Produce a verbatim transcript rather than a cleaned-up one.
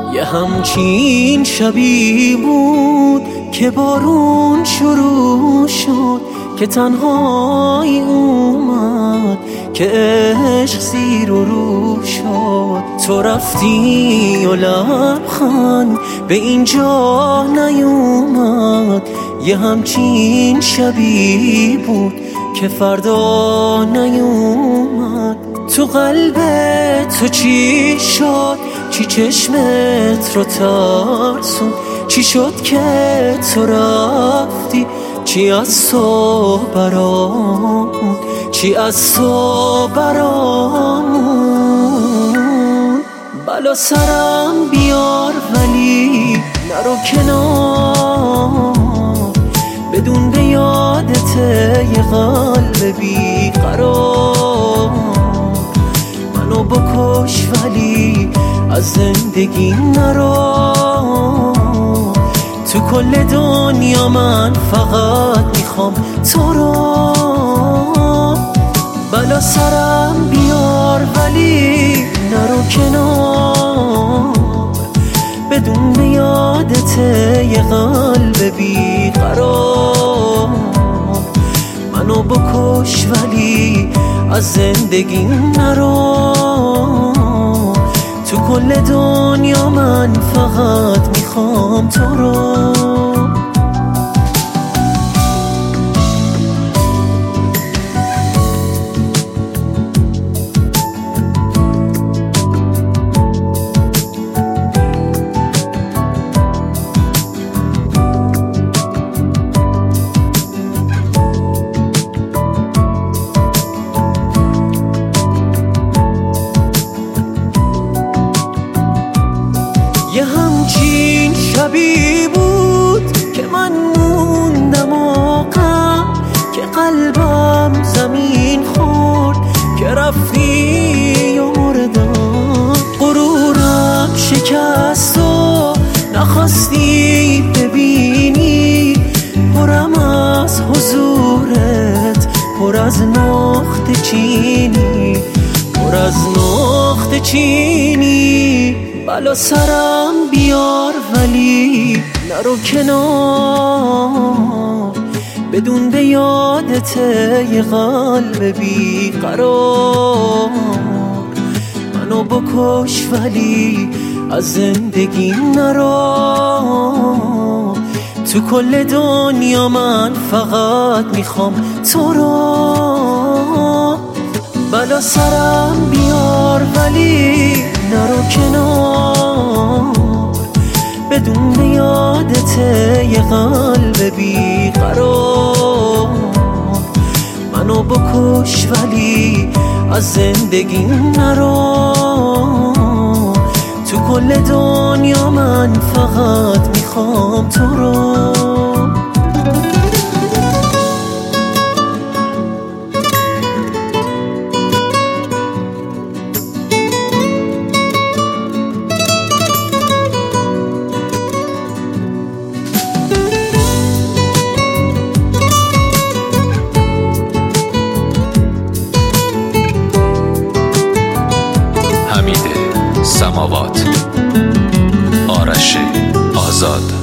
یه همچین شبی بود که بارون شروع شد، که تنهایی اومد که عشق زیر و رو شد. تو رفتی و لبخند به اینجا نیومد. یه همچین شبی بود که فردا نیومد. تو قلبت تو چی شد؟ چی چشمت رو ترسون؟ چی شد که تو رفتی؟ چی از تو برامون؟ چی از تو برامون؟ بلا سرم بیار ولی نرو کنار، بدون به یادت یه قلب بیقرار. منو بکش ولی از زندگی نرو. تو کل دنیا من فقط میخوام تو رو. بلا سرم بیار ولی نرو کنار، بدون به یادت یه قلب بیقرار. منو بکش ولی از زندگی نرو. تو کل دنیا من فقط میخوام تو رو. یه همچین شبی بود که من موندم و غم، که قلبم زمین خورد که رفتی و مردم. غرورم شکست و نخواستی ببینی، پرم از حضورت، پر از نقطه چینی، پر از نقطه چینی. بلا سرم بیار ولی نرو کنار، بدون به یادت یه قلب بیقرار. منو بکش ولی از زندگی نرو. تو کل دنیا من فقط میخوام تو رو. بلا سرم بیار ولی نرو کنار، بدون به یادت یه قلب بیقرار. منو بکش ولی از زندگی نرو. تو کل دنیا من فقط میخوام تو رو. حمید سماوات، آرش آزاد.